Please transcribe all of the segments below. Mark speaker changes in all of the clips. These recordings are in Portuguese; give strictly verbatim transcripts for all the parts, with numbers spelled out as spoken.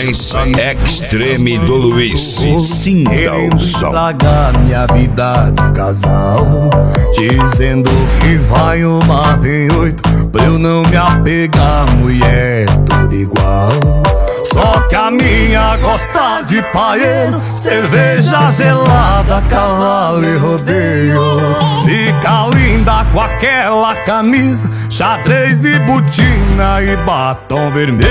Speaker 1: mais extreme do Luiz. Sinta o som.
Speaker 2: Estragar minha vida de casal, dizendo que vai uma, vem oito, pra eu não me apegar, mulher, tudo igual. Só que a minha gosta de paeiro, cerveja gelada, cavalo e rodeio. Fica linda com aquela camisa, xadrez e botina e batom vermelho.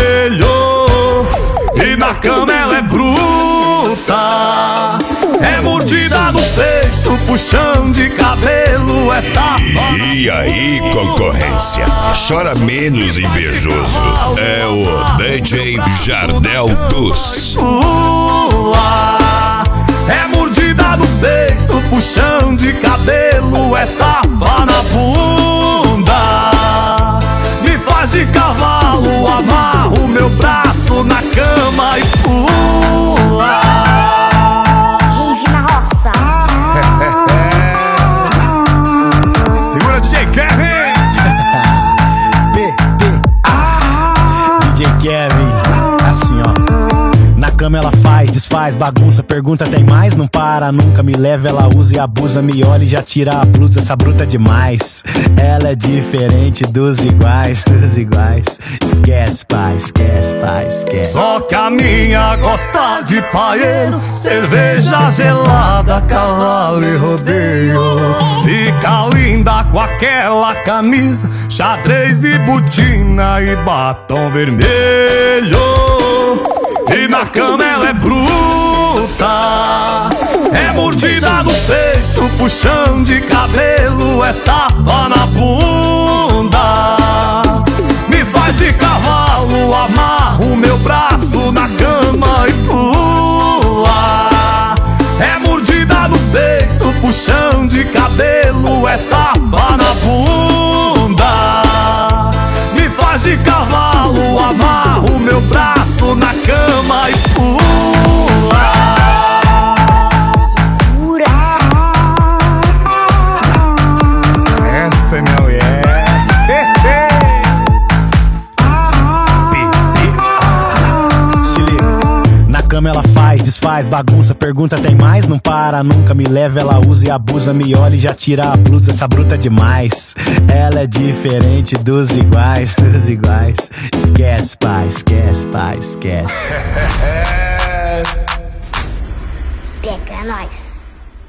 Speaker 2: E na cama ela é bruta, é mordida no peito, puxão de cabelo, é tapa.
Speaker 1: E aí, concorrência, chora menos invejoso. É o D J Jardel dos.
Speaker 2: Pula, é mordida no peito, puxão de cabelo, é tapa na bunda. Me faz de cavalo, amarro meu braço na cama e pula.
Speaker 3: Rave na roça.
Speaker 2: Segura D J Kevin.
Speaker 4: P T A D J Kevin. Assim ó, na cama ela faz, desfaz, bagunça, pergunta tem mais, não para nunca, me leva, ela usa e abusa, me olha e já tira a blusa, essa bruta é demais. Ela é diferente dos iguais, dos iguais. Esquece, pai, esquece, pai, esquece.
Speaker 2: Só que a minha gosta de paeiro, cerveja gelada, cavalo e rodeio. Fica linda com aquela camisa, xadrez e botina e batom vermelho. E na cama ela é bruta, é mordida no peito, puxão de cabelo, é tapa na bunda. Me faz de cavalo, amarro meu braço na cama e pula. É mordida no peito, puxão de cabelo, é tapa na bunda. Me faz de cavalo, amarro meu braço na cama e pula.
Speaker 3: Segura.
Speaker 2: Essa é minha mulher.
Speaker 4: Se liga. Na cama ela faz, desfaz, bagunça, pergunta tem mais, não para nunca, me leva, ela usa e abusa, me olha e já tira a blusa, essa bruta é demais. Ela é diferente dos iguais, dos iguais. Esquece, pai, esquece, pai, esquece.
Speaker 3: Pega nós.